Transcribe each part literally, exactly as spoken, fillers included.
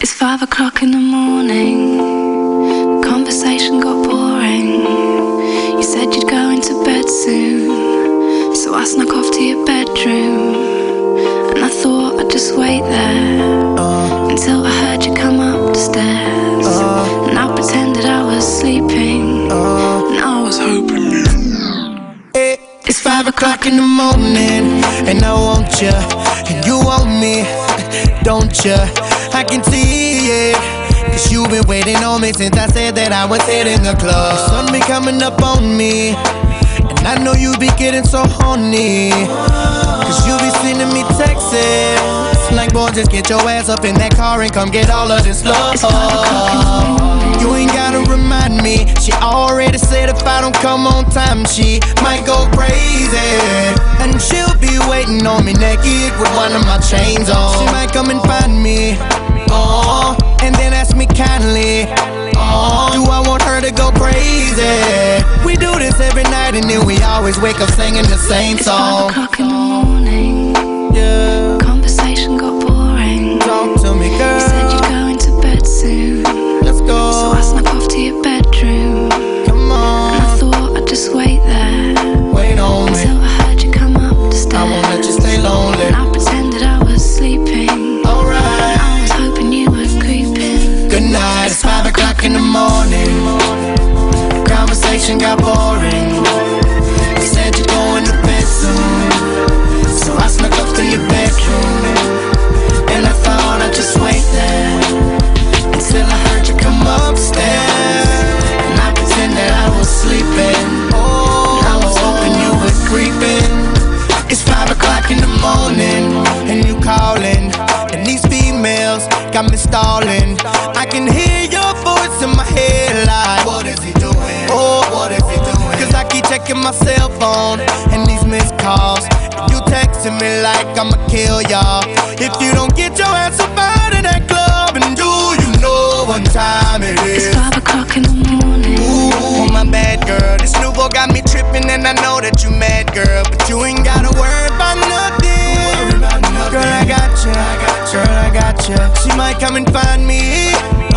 It's five o'clock in the morning. The conversation got boring. You said you'd go into bed soon, so I snuck off to your bedroom. And I thought I'd just wait there uh, until I heard you come up the stairs. uh, And I pretended I was sleeping, uh, and I was hoping you. It's five o'clock in the morning, and I want you, and you want me, don't you? I can see it, cause you've been waiting on me since I said that I was hitting the club. The sun be coming up on me, and I know you be getting so horny, cause you be sending me texts like, boy, just get your ass up in that car and come get all of this love. You ain't gotta remind me, she already said if I don't come on time she might go crazy. And she'll be waiting on me naked with one of my chains on. She might come and find me, oh, and then ask me kindly, oh, do I want her to go crazy? We do this every night and then we always wake up singing the same song. It's five o'clock in the morning, yeah. Conversation got boring. Talk to me, girl. You said you'd go into bed soon. Let's go. So I snuck off to your bedroom. Come on. And I thought I'd just wait there. Wait on me until I heard you come up the stairs. I won't let you stay lonely. And I pretended I was sleeping. Alright. I was hoping you were creeping. Good night, it's five o'clock in the morning. Conversation got boring. You said you're going to bed soon, so I snuck up to your bedroom. And I thought I'd just wait there until I heard you come upstairs. And I pretended I was sleeping. Oh, I was hoping you were creeping. It's five o'clock in the morning, and you calling, and these females got me stalling. I can hear your voice in my head like, what is he doing? Oh, what is he doing? Cause I keep checking my cell phone and these missed calls. And you texting me like I'ma kill y'all if you don't get your ass up out of that club. And do you know what time it is? It's five o'clock in the morning. Ooh, my bad girl, this new boy got me tripping, and I know that you mad, girl, but you ain't gotta worry about nothing. Girl, I got you, girl, I got you. She might come and find me,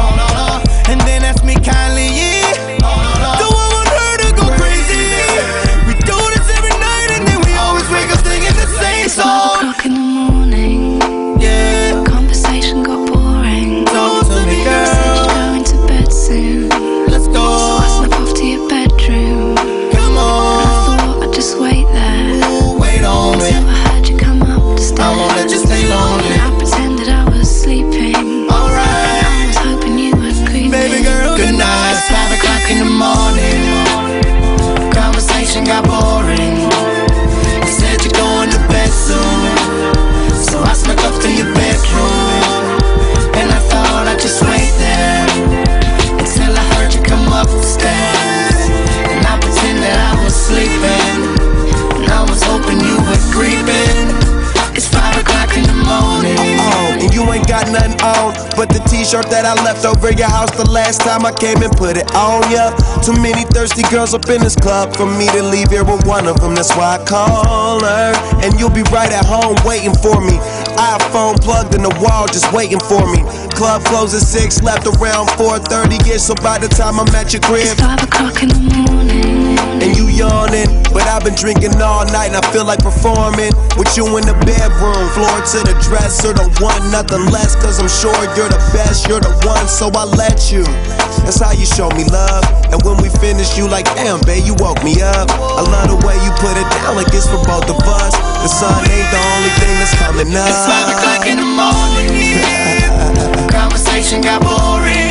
and then ask me kindly, yeah. Do I want her to go crazy? We do this every night, and then we always wake up singing the same It's five song. o'clock in the morning. Yeah, Conversation got boring. talk to me, You said girl. you'd go into bed soon. Let's So I go. snuck off to your bedroom. Come And I on, thought I'd just wait there ooh, wait on me. until I heard you come up the stairs. I won't let you stay lonely. And I pretended I was sleeping. Alright. I was hoping you were creeping. Baby girl, good night. It's five o'clock in the morning. Conversation got boring. You said you're going to bed soon, so I snuck up to your bedroom. And I thought I'd just wait there until I heard you come up the stairs. And I pretended I was sleeping, and I was hoping you were creeping. It's five o'clock in the morning. Oh, and you ain't got nothing on but the t-shirt that I left over your house the last time I came and put it on ya. Too many thirsty girls up in this club for me to leave here with one of them. That's why I call her, and you'll be right at home waiting for me. iPhone plugged in the wall just waiting for me. Club closes six, left around four thirty. Yeah, so by the time I'm at your It's crib five o'clock in the morning. and you yawning, but I've been drinking all night and I feel like performing with you in the bedroom, floor to the dresser, don't want nothing less, cause I'm sure you're the best, you're the one, so I let you. That's how you show me love, and when we finish you like, damn babe, you woke me up. I love the way you put it down like it's for both of us. The sun ain't the only thing that's coming up. It's five o'clock in the morning. Conversation got boring.